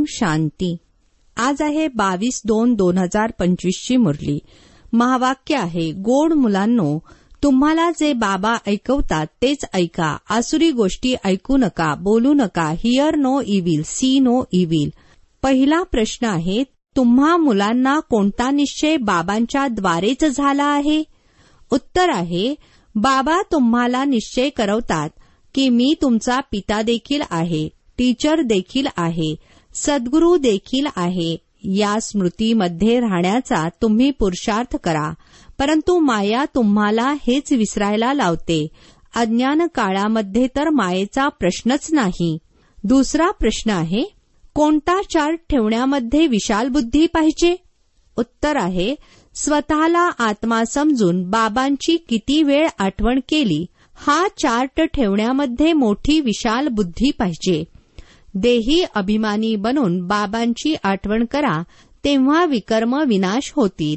ओम शांती. आज आहे 22/2/2025 ची मुरली. महावाक्य आहे, गोड मुलांनो, तुम्हाला जे बाबा ऐकवतात तेच ऐका. आसुरी गोष्टी ऐकू नका, बोलू नका. Hear no evil, see no evil. पहिला प्रश्न आहे, तुम्हा मुलांना कोणता निश्चय बाबांच्या द्वारेच झाला आहे? उत्तर आहे, बाबा तुम्हाला निश्चय करवतात की मी तुमचा पिता देखील आहे, टीचर देखील आहे, सद्गुरू देखील आहे. या स्मृतीमध्ये राहण्याचा तुम्ही पुरुषार्थ करा, परंतु माया तुम्हाला हेच विसरायला लावते. अज्ञान काळामध्ये तर मायेचा प्रश्नच नाही. दुसरा प्रश्न आहे, कोणता चार्ट ठेवण्यामध्ये विशाल बुद्धी पाहिजे? उत्तर आहे, स्वतःला आत्मा समजून बाबांची किती वेळ आठवण केली, हा चार्ट ठेवण्यामध्ये मोठी विशाल बुद्धी पाहिजे. देही अभिमानी बनून बाबांची आठवण करा, तेव्हा विकर्म विनाश होतील.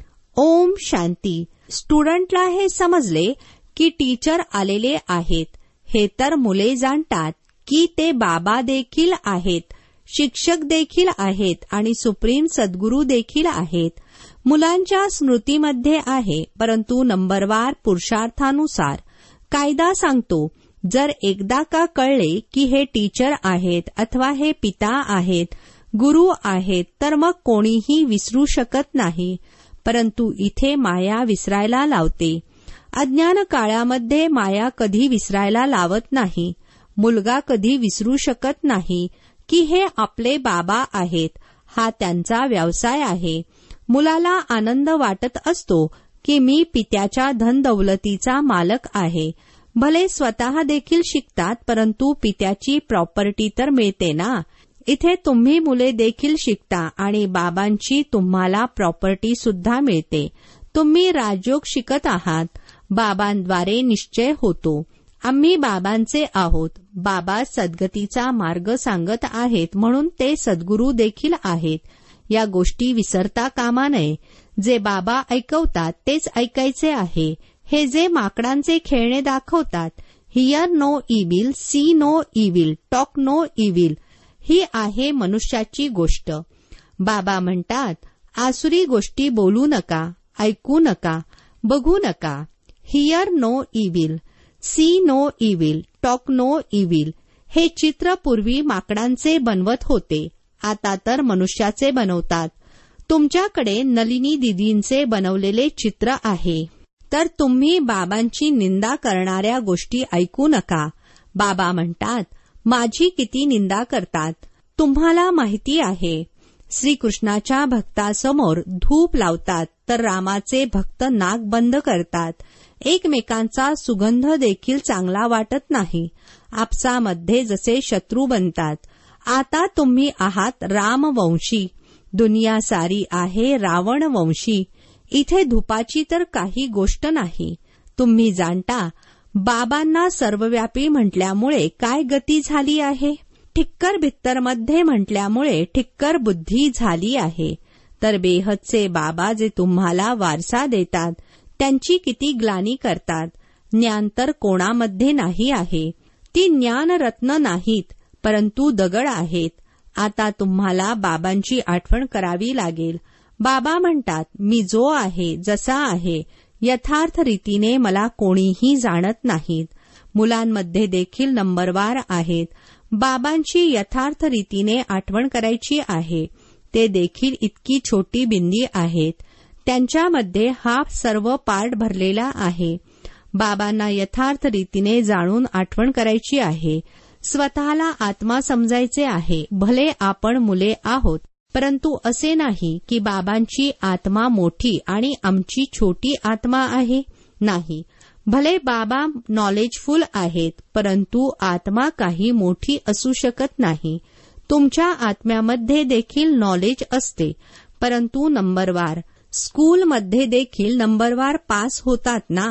ओम शांती. स्टुडंटला हे समजले की टीचर आलेले आहेत. हे तर मुले जाणतात की ते बाबा देखील आहेत, शिक्षक देखील आहेत आणि सुप्रीम सद्गुरू देखील आहेत. मुलांच्या स्मृतीमध्ये आहे, परंतु नंबरवार पुरुषार्थानुसार. कायदा सांगतो, जर एकदा का कळले की हे टीचर आहेत अथवा हे पिता आहेत, गुरु आहेत, तर मग कोणीही विसरू शकत नाही. परंतु इथे माया विसरायला लावते. अज्ञान काळामध्ये माया कधी विसरायला लावत नाही. मुलगा कधी विसरू शकत नाही की हे आपले बाबा आहेत, हा त्यांचा व्यवसाय आहे. मुलाला आनंद वाटत असतो की मी पित्याच्या धनदौलतीचा मालक आहे. भले स्वतः देखील शिकतात, परंतु पित्याची प्रॉपर्टी तर मिळते ना. इथे तुम्ही मुले देखील शिकता आणि बाबांची तुम्हाला प्रॉपर्टी सुद्धा मिळते. तुम्ही राजयोग शिकत आहात. बाबांद्वारे निश्चय होतो, आम्ही बाबांचे आहोत. बाबा सद्गतीचा मार्ग सांगत आहेत, म्हणून ते सद्गुरू देखील आहेत. या गोष्टी विसरता कामा नये. जे बाबा ऐकवतात तेच ऐकायचे आहे. हे जे माकडांचे खेळणे दाखवतात, hear no evil, see no evil, talk no evil, ही आहे मनुष्याची गोष्ट. बाबा म्हणतात, आसुरी गोष्टी बोलू नका, ऐकू नका, बघू नका. Hear no evil, see no evil, talk no evil. हे चित्र पूर्वी माकडांचे बनवत होते, आता तर मनुष्याचे बनवतात. तुमच्याकडे नलिनी दीदींचे बनवलेले चित्र आहे, तर तुम्ही बाबांची निंदा करणाऱ्या गोष्टी ऐकू नका. बाबा म्हणतात, माझी किती निंदा करतात. तुम्हाला माहिती आहे, श्रीकृष्णाच्या भक्तासमोर धूप लावतात तर रामाचे भक्त नाक बंद करतात. एकमेकांचा सुगंध देखील चांगला वाटत नाही. आपसामध्ये जसे शत्रू बनतात. आता तुम्ही आहात रामवंशी, दुनिया सारी आहे रावण वंशी. इथे धुपाची तर काही गोष्ट नाही. तुम्ही जाणता, बाबांना सर्वव्यापी म्हटल्यामुळे काय गती झाली आहे? ठिक्कर भित्तरमध्ये म्हटल्यामुळे ठिक्कर बुद्धी झाली आहे. तर बेहदचे बाबा जे तुम्हाला वारसा देतात, त्यांची किती ग्लानी करतात. ज्ञान तर कोणामध्ये नाही आहे. ती ज्ञानरत्न नाहीत, परंतु दगड आहेत. आता तुम्हाला बाबांची आठवण करावी लागेल. बाबा म्हणतात, मी जो आहे, जसा आहे, यथार्थ रीतीने मला कोणीही जाणत नाहीत. मुलांमध्ये देखील नंबरवार आहेत. बाबांची यथार्थ रीतीने आठवण करायची आहे. ते देखील इतकी छोटी बिंदी आहेत. त्यांच्यामध्ये हा सर्व पार्ट भरलेला आहे. बाबांना यथार्थ रीतीने जाणून आठवण करायची आहे. स्वतःला आत्मा समजायचे आहे. भले आपण मुले आहोत, परंतु असे नाही की बाबांची आत्मा मोठी आणि आमची छोटी आत्मा आहे. नाही, भले बाबा नॉलेजफुल आहेत, परंतु आत्मा काही मोठी असू शकत नाही. तुमच्या आत्म्यामध्ये देखील नॉलेज असते, परंतु नंबरवार. स्कूलमध्ये देखील नंबरवार पास होतात ना.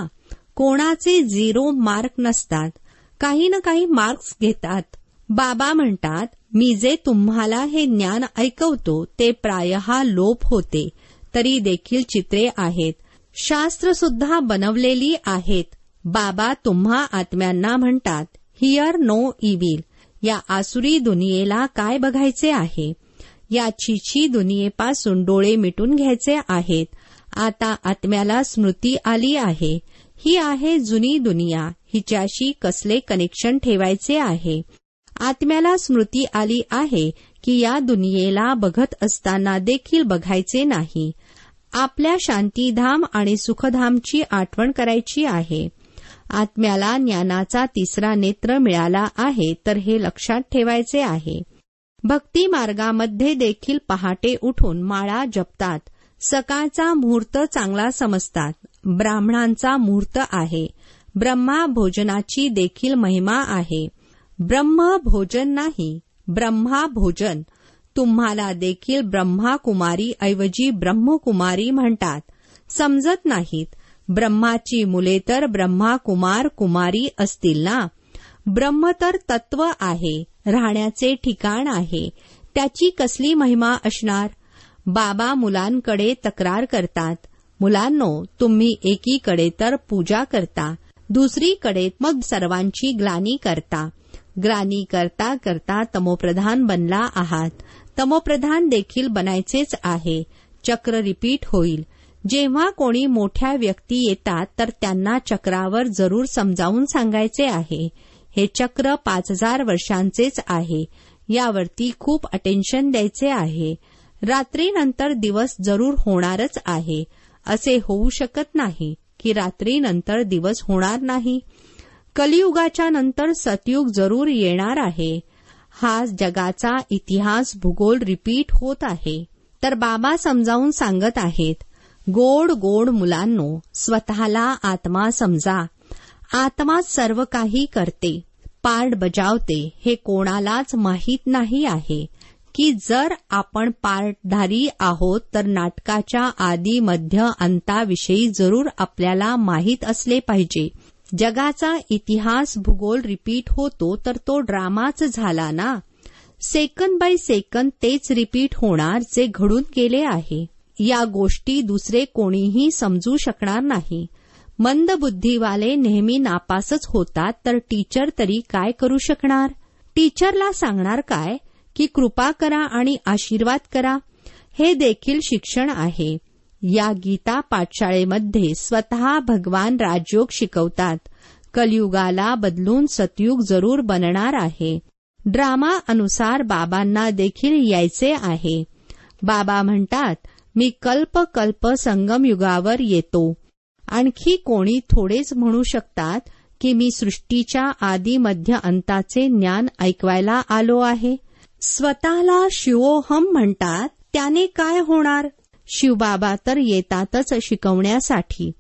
कोणाचे 0 मार्क नसतात. काही ना काही मार्क्स घेतात. बाबा म्हणतात, मी जे तुम्हाला हे ज्ञान ऐकवतो ते प्रायः लोप होते. तरी देखील चित्रे आहेत, शास्त्र सुद्धा बनवलेली आहेत. बाबा तुम्हा आत्म्यांना म्हणतात, हिअर नो इव्हिल. या आसुरी दुनियेला काय बघायचे आहे? या छीछी दुनियेपासून डोळे मिटून घ्यायचे आहेत. आता आत्म्याला स्मृती आली आहे. ही आहे जुनी दुनिया. हिच्याशी कसले कनेक्शन ठेवायचे आहे? आत्म्याला स्मृती आली आहे की या दुनियेला बघत असताना देखील बघायचे नाही. आपल्या शांतीधाम आणि सुखधामची आठवण करायची आहे. आत्म्याला ज्ञानाचा तिसरा नेत्र मिळाला आहे, तर हे लक्षात ठेवायचे आहे. भक्ती मार्गामध्ये देखील पहाटे उठून माळा जपतात. सकाळचा मुहूर्त चांगला समजतात. ब्राह्मणांचा मुहूर्त आहे. ब्रह्मा भोजनाची देखील महिमा आहे. ब्रह्म भोजन नाही, ब्रह्मा भोजन. तुम्हाला देखील ब्रह्माकुमारी ऐवजी ब्रह्मकुमारी म्हणतात. समजत नाहीत. ब्रह्माची मुले तर ब्रह्माकुमार कुमारी असतील ना. ब्रह्म तर तत्व आहे, राहण्याचे ठिकाण आहे. त्याची कसली महिमा असणार? बाबा मुलांकडे तक्रार करतात. मुलांनो, तुम्ही एकीकडे तर पूजा करता, दुसरीकडे मग सर्वांची ग्लानी करता. ग्लानी करता करता तमोप्रधान बनला आहात. तमोप्रधान देखील बनायचेच आहे. चक्र रिपीट होईल. जेव्हा कोणी मोठ्या व्यक्ती येतात तर त्यांना चक्रावर जरूर समजावून सांगायचे आहे. हे चक्र 5000 वर्षांचेच आहे. यावरती खूप अटेन्शन द्यायचे आहे. रात्रीनंतर दिवस जरूर होणारच आहे. असे होऊ शकत नाही की रात्रीनंतर दिवस होणार नाही. कलियुगाच्या नंतर सतयुग जरूर येणार आहे. हा जगाचा इतिहास भूगोल रिपीट होत आहे. तर बाबा समजावून सांगत आहेत, गोड गोड मुलांनो, स्वतःला आत्मा समजा. आत्मा सर्व काही करते, पार्ट बजावते. हे कोणालाच माहीत नाही आहे की जर आपण पार्टधारी आहोत तर नाटकाच्या आदी मध्य अंताविषयी जरूर आपल्याला माहीत असले पाहिजे. जगाचा इतिहास भूगोल रिपीट होतो तर तो ड्रामाच झाला ना. सेकंद बाय सेकंद तेच रिपीट होणार जे घडून गेले आहे. या गोष्टी दुसरे कोणीही समजू शकणार नाही. मंदबुद्धीवाले नेहमी नापासच होतात, तर टीचर तरी काय करू शकणार? टीचरला सांगणार काय की कृपा करा आणि आशीर्वाद करा? हे देखील शिक्षण आहे. या गीता पाठशाळेमध्ये स्वतः भगवान राजयोग शिकवतात. कलियुगाला बदलून सतयुग जरूर बनणार आहे. ड्रामा अनुसार बाबांना देखील यायचे आहे. बाबा म्हणतात, मी कल्प कल्प संगम युगावर येतो. आणखी कोणी थोडेच म्हणू शकतात की मी सृष्टीच्या आदी मध्य अंताचे ज्ञान ऐकवायला आलो आहे. स्वतःला शिवोहम म्हणतात. त्याने काय होणार? शिवबाबा तर येतातच शिकवण्यासाठी,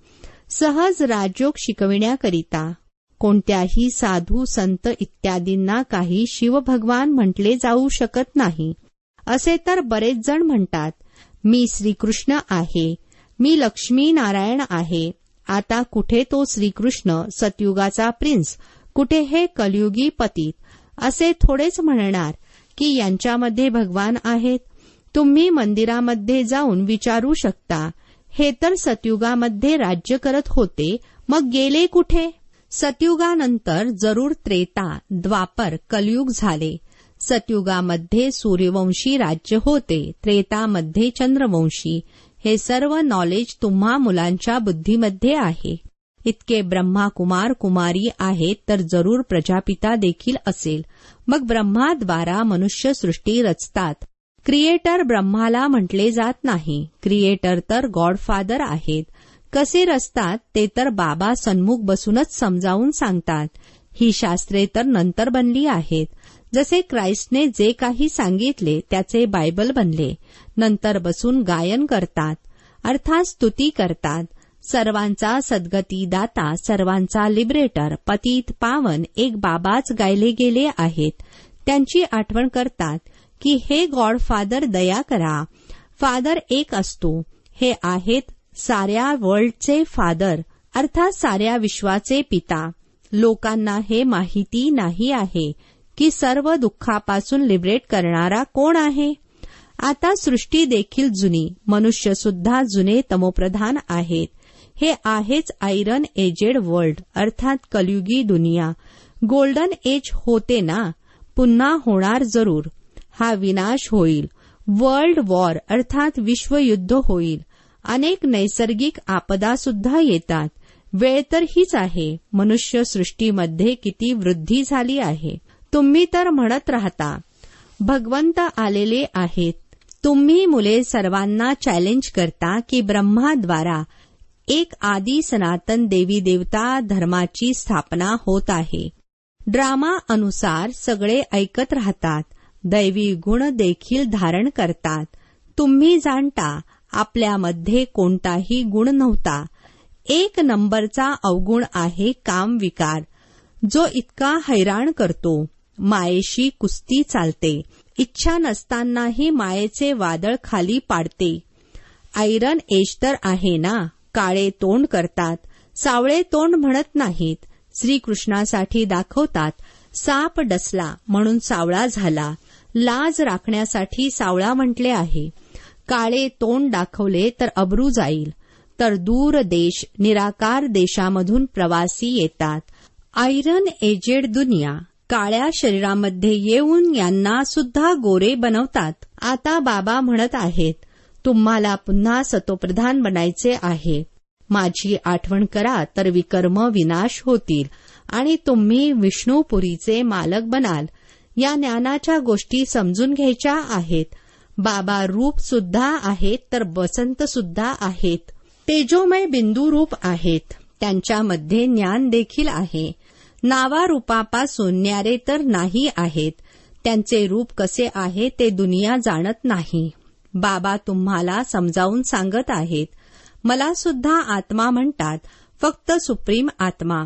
सहज राजयोग शिकविण्याकरिता. कोणत्याही साधू संत इत्यादींना काही शिवभगवान म्हटले जाऊ शकत नाही. असे तर बरेच जण म्हणतात, मी श्रीकृष्ण आहे, मी लक्ष्मी नारायण आहे. आता कुठे तो श्रीकृष्ण सतयुगाचा प्रिन्स, कुठे हे कलियुगी पतित? असे थोडेच म्हणणार की यांच्यामध्ये भगवान आहेत. तुम्ही मंदिरामध्ये जाऊन विचारू शकता. हे तर सतयुगामध्ये राज्य करत होते, मग गेले कुठे? सतयुगानंतर जरूर त्रेता, द्वापर, कलियुग झाले. सतयुगामध्ये सूर्यवंशी राज्य होते, त्रेतामध्ये चंद्रवंशी. हे सर्व नॉलेज तुम्हा मुलांच्या बुद्धीमध्ये आहे. इतके ब्रह्माकुमार कुमारी आहेत तर जरूर प्रजापिता देखील असेल. मग ब्रह्माद्वारा मनुष्य सृष्टी रचतात. क्रिएटर ब्रह्माला म्हटले जात नाही. क्रिएटर तर गॉडफादर आहेत. कसे रचतात ते तर बाबा सन्मुख बसूनच समजावून सांगतात. ही शास्त्रे तर नंतर बनली आहेत. जसे ख्राइस्टने जे काही सांगितले त्याचे बायबल बनले. नंतर बसून गायन करतात, अर्थात स्तुती करतात. सर्वांचा सद्गतीदाता, सर्वांचा लिबरेटर, पतित पावन एक बाबाच गायले गेले आहेत. त्यांची आठवण करतात की हे गॉडफादर दया करा. फादर एक असतो. हे आहेत साऱ्या वर्ल्डचे फादर, अर्थात साऱ्या विश्वाचे पिता. लोकांना हे माहिती नाही आहे की सर्व दुःखापासून लिबरेट करणारा कोण आहे. आता सृष्टी देखील जुनी, मनुष्य सुद्धा जुने तमोप्रधान आहेत. हे आहेच आयरन एजेड वर्ल्ड, अर्थात कलियुगी दुनिया. गोल्डन एज होते ना. पुन्हा होणार जरूर. हा विनाश होईल. वर्ल्ड वॉर अर्थात विश्वयुद्ध होईल. अनेक नैसर्गिक आपदा सुद्धा येतात. वेळ तर हीच आहे. मनुष्य सृष्टीमध्ये किती वृद्धी झाली आहे. तुम्ही तर म्हणत राहता भगवंत आलेले आहेत. तुम्ही मुले सर्वांना चॅलेंज करता की ब्रह्माद्वारा एक आदी सनातन देवी देवता धर्माची स्थापना होत आहे. ड्रामा अनुसार सगळे ऐकत राहतात. दैवी गुण देखील धारण करतात. तुम्ही जाणता आपल्यामध्ये कोणताही गुण नव्हता. एक नंबरचा अवगुण आहे कामविकार, जो इतका हैराण करतो. मायेशी कुस्ती चालते. इच्छा नसतानाही मायेचे वादळ खाली पाडते. आयरन एज तर आहे ना. काळे तोंड करतात, सावळे तोंड म्हणत नाहीत. श्रीकृष्णासाठी दाखवतात. साप डसला म्हणून सावळा झाला. लाज राखण्यासाठी सावळा म्हटले आहे. काळे तोंड दाखवले तर अब्रू जाईल. तर दूर देश निराकार देशामधून प्रवासी येतात. आयरन एजेड दुनिया काळ्या शरीरामध्ये येऊन यांना सुद्धा गोरे बनवतात. आता बाबा म्हणत आहेत, तुम्हाला पुन्हा सतोप्रधान बनायचे आहे. माझी आठवण करा तर विकर्म विनाश होतील आणि तुम्ही विष्णुपुरीचे मालक बनाल. या ज्ञानाच्या गोष्टी समजून घ्यायच्या आहेत. बाबा रूप सुद्धा आहेत तर बसंत सुद्धा आहेत. तेजोमय बिंदू रूप आहेत. त्यांच्यामध्ये ज्ञान देखील आहे. नावारूपापासून न्यारे तर नाही आहेत. त्यांचे रूप कसे आहे ते दुनिया जाणत नाही. बाबा तुम्हाला समजावून सांगत आहेत. मला सुद्धा आत्मा म्हणतात, फक्त सुप्रीम आत्मा.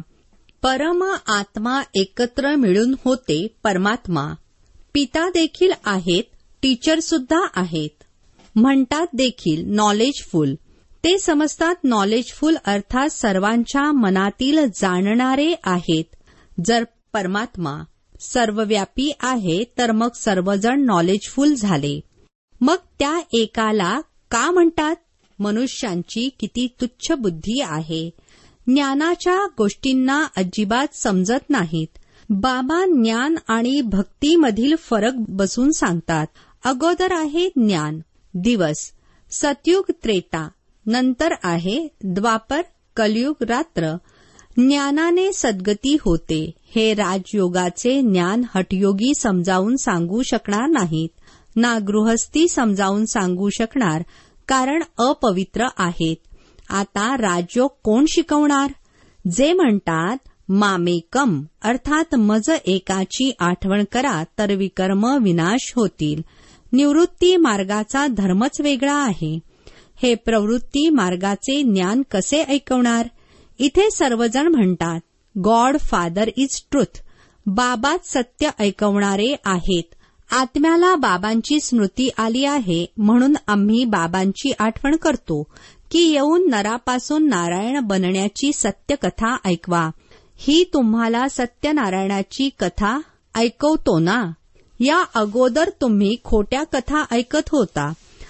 परम आत्मा एकत्र मिळून होते परमात्मा. पिता देखील आहेत, टीचर सुद्धा आहेत. म्हणतात देखील नॉलेजफुल. ते समजतात नॉलेजफुल अर्थात सर्वांच्या मनातील जाणणारे आहेत. जर परमात्मा सर्वव्यापी आहे तर मग सर्वजण नॉलेजफुल झाले. मग त्या एकाला का म्हणतात? मनुष्यांची किती तुच्छ बुद्धी आहे. ज्ञानाच्या गोष्टींना अजिबात समजत नाहीत. बाबा ज्ञान आणि भक्तीमधील फरक बसून सांगतात. अगोदर आहे ज्ञान दिवस, सतयुग त्रेता, नंतर आहे द्वापर, कलयुग रात्र. ज्ञानाने सद्गती होते. हे राजयोगाचे ज्ञान हठयोगी समजावून सांगू शकणार नाहीत, ना गृहस्थी समजावून सांगू शकणार, कारण अपवित्र आहेत. आता राजयोग कोण शिकवणार? जे म्हणतात मामेकम अर्थात मज एकाची आठवण करा तर विकर्म विनाश होतील. निवृत्ती मार्गाचा धर्मच वेगळा आहे. हे प्रवृत्ती मार्गाचे ज्ञान कसे ऐकवणार? इथे सर्वजण म्हणतात गॉड फादर इज ट्रुथ. बाबाच सत्य ऐकवणारे आहेत. आत्म्याला बाबांची स्मृती आली आहे म्हणून आम्ही बाबांची आठवण करतो की येऊन नरापासून नारायण बनण्याची सत्य कथा ऐकवा. ही तुम्हाला सत्यनारायणाची कथा ऐकवतो ना. या अगोदर तुम्ही खोट्या कथा ऐकत होता.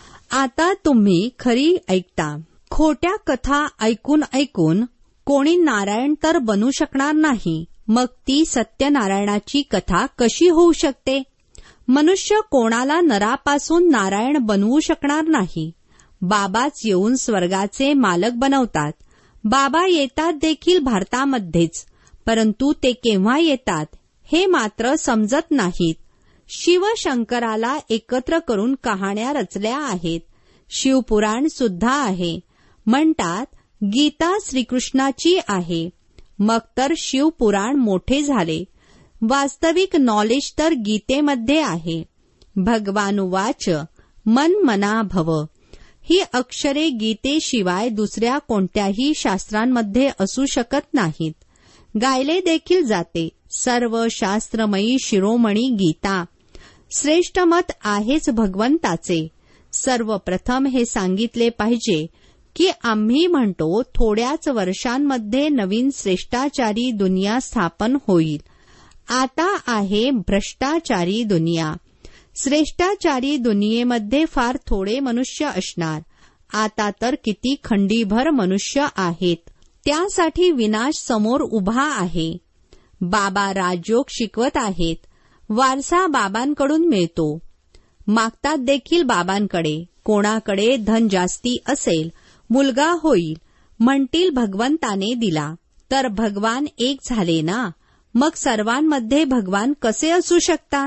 आता तुम्ही खरी ऐकता. खोट्या कथा ऐकून ऐकून कोणी नारायण तर बनू शकणार नाही. मग ती सत्यनारायणाची कथा कशी होऊ शकते? मनुष्य कोणाला नरापासून नारायण बनवू शकणार नाही. बाबाच येऊन स्वर्गाचे मालक बनवतात. बाबा येतात देखील भारतामध्येच, परंतु ते केव्हा येतात हे मात्र समजत नाहीत. शिवशंकराला एकत्र करून कहाण्या रचल्या आहेत. शिवपुराण सुद्धा आहे. म्हणतात गीता श्रीकृष्णाची आहे. मग तर शिवपुराण मोठे झाले. वास्तविक नॉलेज तर गीतेमध्ये आहे. भगवानुवाच मन मना भव. ही अक्षरे गीतेशिवाय दुसऱ्या कोणत्याही शास्त्रांमध्ये असू शकत नाहीत. गायले देखील जाते. सर्व शास्त्रमयी शिरोमणी गीता. श्रेष्ठ मत आहेच भगवंताचे. सर्वप्रथम हे सांगितले पाहिजे की आम्ही म्हणतो थोड्याच वर्षांमध्ये नवीन श्रेष्ठाचारी दुनिया स्थापन होईल. आता आहे भ्रष्टाचारी दुनिया. श्रेष्ठाचारी दुनियेमध्ये फार थोडे मनुष्य असणार. आता तर किती खंडीभर मनुष्य आहेत. त्यासाठी विनाश समोर उभा आहे. बाबा राजयोग शिकवत आहेत. वारसा बाबांकडून मिळतो. मागतात देखील बाबांकडे. कोणाकडे धन जास्ती असेल, मुलगा होईल, म्हणतील भगवंताने दिला, तर भगवान एक झाले ना. मग सर्वांमध्ये भगवान कसे असू शकतात?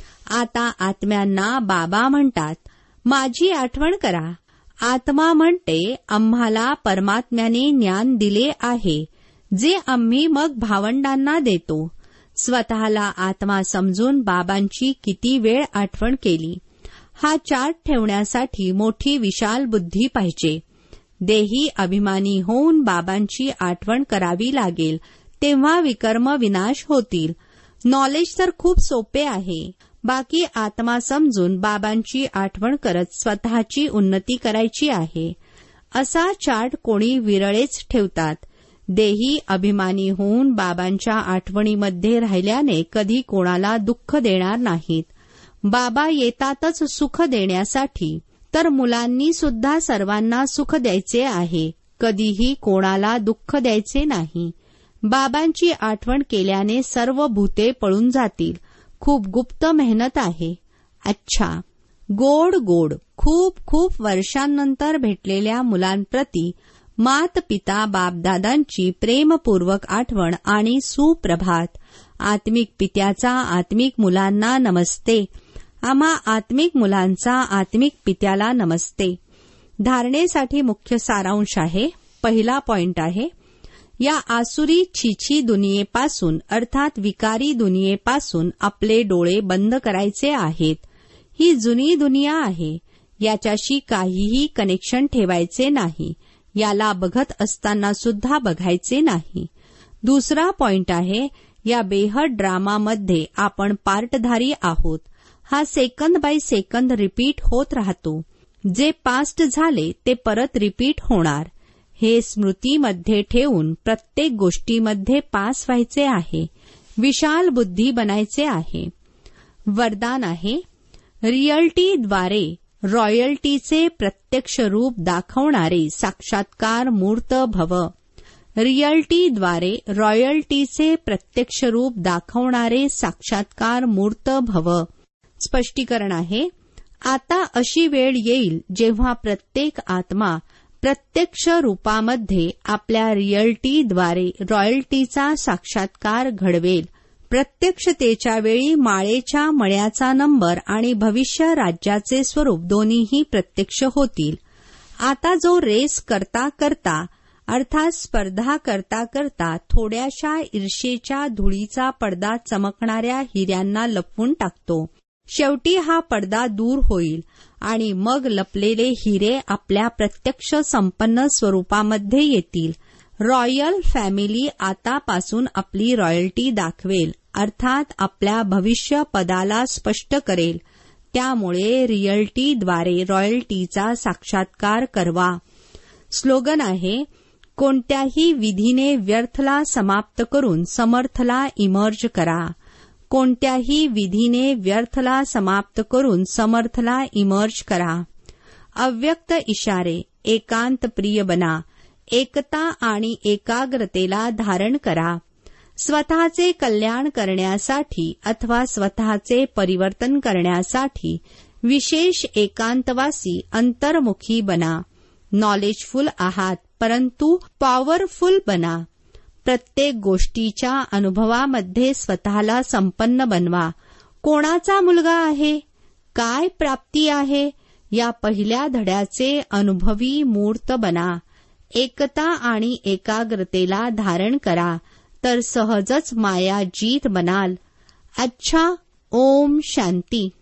आता आत्म्यांना बाबा म्हणतात, माझी आठवण करा. आत्मा म्हणते, आम्हाला परमात्म्याने ज्ञान दिले आहे, जे आम्ही मग भावंडांना देतो. स्वतःला आत्मा समजून बाबांची किती वेळ आठवण केली. हा चार्ट ठेवण्यासाठी मोठी विशाल बुद्धी पाहिजे. देही अभिमानी होऊन बाबांची आठवण करावी लागेल, तेव्हा विकर्म विनाश होतील. नॉलेज तर खूप सोपे आहे. बाकी आत्मा समजून बाबांची आठवण करत स्वतःची उन्नती करायची आहे. असा चार्ट कोणी विरळेच ठेवतात. देही अभिमानी होऊन बाबांच्या आठवणीमध्ये राहिल्याने कधी कोणाला दुःख देणार नाहीत. बाबा येतातच सुख देण्यासाठी, तर मुलांनी सुद्धा सर्वांना सुख द्यायचे आहे, कधीही कोणाला दुःख द्यायचे नाही. बाबांची आठवण केल्याने सर्व भूते पळून जातील. खूप गुप्त मेहनत आहे. अच्छा, गोड गोड खूप खूप वर्षांनंतर भेटलेल्या मुलांप्रती मात पिता बापदादांची प्रेमपूर्वक आठवण आणि सुप्रभात. आत्मिक पित्याचा आत्मिक मुलांना नमस्ते. आम्हा आत्मिक मुलांचा आत्मिक पित्याला नमस्ते. धारणेसाठी मुख्य सारांश आहे. पहिला पॉइंट आहे, या आसुरी छीछी दुनियेपासून अर्थात विकारी दुनियेपासून आपले डोळे बंद करायचे आहेत. ही जुनी दुनिया आहे, याच्याशी काहीही कनेक्शन ठेवायचे नाही. याला बघत असताना सुद्धा बघायचे नाही. दुसरा पॉइंट आहे, या बेहद ड्रामामध्ये आपण पार्टधारी आहोत. हा सेकंद बाय सेकंद रिपीट होत राहतो. जे पास्ट झाले ते परत रिपीट होणार. हे स्मृतीमध्ये ठेवून प्रत्येक गोष्टीमध्ये पास व्हायचे आहे. विशाल बुद्धी बनायचे आहे. वरदान आहे, रिअल्टीद्वारे रॉयल्टीचे प्रत्यक्ष रूप दाखवणारे साक्षात्कार मूर्त भव. रिअल्टीद्वारे रॉयल्टीचे प्रत्यक्ष रूप दाखवणारे साक्षात्कार मूर्त भव. स्पष्टीकरण आहे, आता अशी वेळ येईल जेव्हा प्रत्येक आत्मा प्रत्यक्ष रूपामध्ये आपल्या रिअल्टीद्वारे रॉयल्टीचा साक्षात्कार घडवेल. प्रत्यक्षतेच्या वेळी माळेच्या मळ्याचा नंबर आणि भविष्य राज्याचे स्वरूप दोन्हीही प्रत्यक्ष होतील. आता जो रेस करता करता अर्थात स्पर्धा करता करता थोड्याशा ईर्षेच्या धुळीचा पडदा चमकणाऱ्या हिऱ्यांना लपवून टाकतो, शेवटी हा पडदा दूर होईल आणि मग लपलेले हिरे आपल्या प्रत्यक्ष संपन्न स्वरूपामध्ये येतील. रॉयल फॅमिली आतापासून आपली रॉयल्टी दाखवेल, अर्थात आपल्या भविष्य पदाला स्पष्ट करेल. त्यामुळे रिअल्टीद्वारे रॉयल्टीचा साक्षात्कार करवा. स्लोगन आहे, कोणत्याही विधीने व्यर्थला समाप्त करून समर्थला इमर्ज करा. कोणत्याही विधीने व्यर्थला समाप्त करून समर्थला इमर्ज करा. अव्यक्त इशारे, एकांत प्रिय बना. एकता आणि एकाग्रतेला धारण करा. स्वतःचे कल्याण करण्यासाठी अथवा स्वतःचे परिवर्तन करण्यासाठी विशेष एकांतवासी अंतर्मुखी बना. नॉलेजफुल आहात, परंतु पॉवरफुल बना. प्रत्येक गोष्टीच्या अनुभवामध्ये स्वतःला संपन्न बनवा. कोणाचा मुलगा आहे, काय प्राप्ती आहे, या पहिल्या धड्याचे अनुभवी मूर्त बना. एकता आणि एकाग्रतेला धारण करा, तर सहजच माया जीत बनाल. अच्छा, ओम शांती.